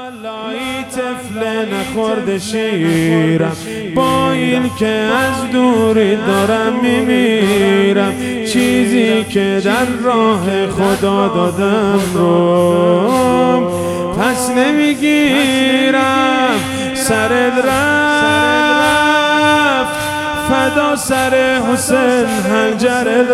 لالایی طفل نخورده شیرم، با این که از دوری دارم میمیرم. چیزی که در راه خدا دادم رو پس نمیگیرم. سرت رفت فدا سر حسین، هنجرت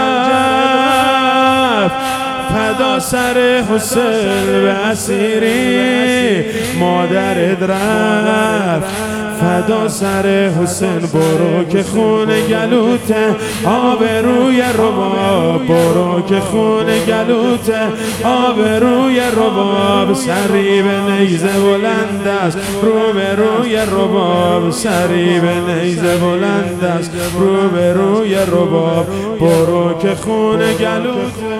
رفت فدا سر حسین، به اسیری مادرت رفت فدا سر حسین. برو که خون گلوته آبروی رباب، برو که خون گلوته آبروی رباب. سری به نیزه بلند است رو به روی رباب، سری به نیزه بلند است رو به روی رباب. برو که خون گلوته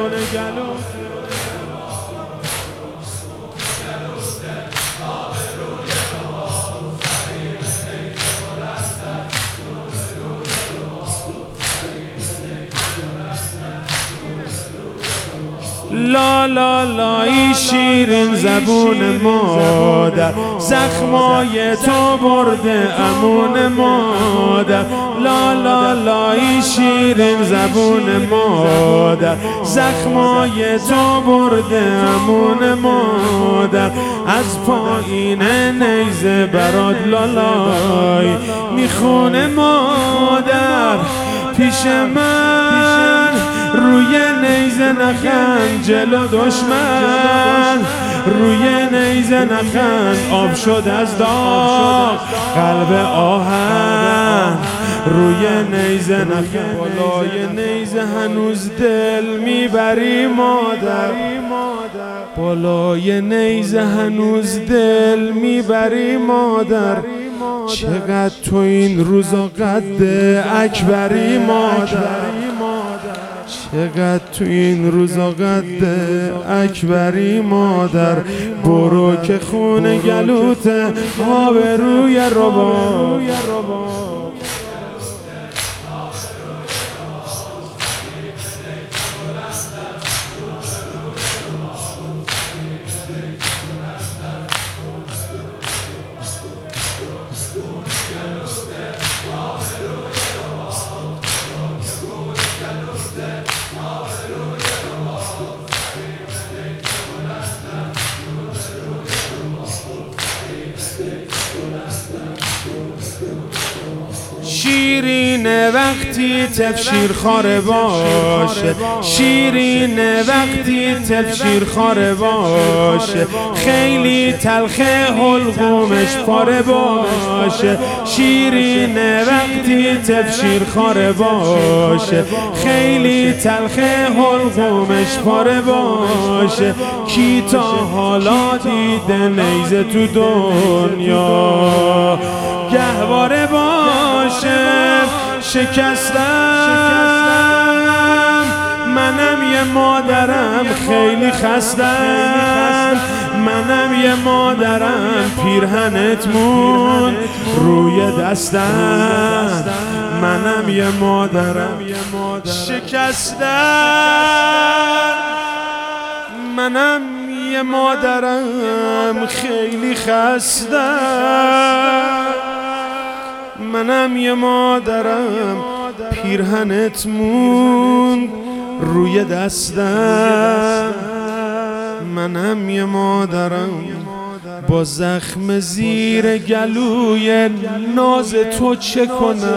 لا لا لایی شیرین زبون مادر، زخمای تو برده امون مادر. لا لا لایی شیرین زبون مادر، زخمای تو برده امون مادر. از پایین نیزه برات لالای میخونه مادر. پیش من روی نیزه نخند جلو دشمن، روی نیزه نخند آب شد از داغ قلب آهن. روی نیزه نخند بالای نیزه هنوز دل میبری مادر، بالای نیزه هنوز دل میبری مادر. چقدر تو این روزا قد اکبری مادر، چقدر تو این روزا قد اکبری مادر. برو که خون گلوته آبروی رباب. شیرینه وقتی تفشیر خاره باشه، شیرینه وقتی تفشیر خاره باشه. خیلی تلخه حلقومش پاره باشه. شیرینه وقتی تفشیر خاره باشه، خیلی تلخه حلقومش پاره باشه. کی تا حالا دیده نیزه تو دنیا گهواره باشه؟ شکستم منم یه مادرم خیلی خستم، منم یه مادرم پیرهنت مون روی دستم. منم یه مادرم شکستم، منم یه مادرم خیلی خستم، منم یه مادرم پیرهنت مون روی دستم. منم یه مادرم با زخم زیر گلوی ناز تو چه کنم،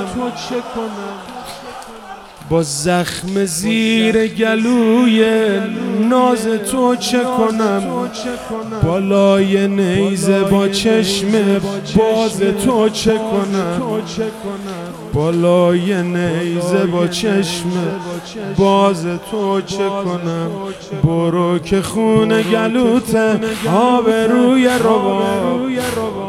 با زخم زیر گلوی ناز تو چه کنم. بالای نیزه با چشم باز تو چه کنم، بالای نیزه با چشم باز تو چه کنم. برو که خون گلوته آبروی رباب.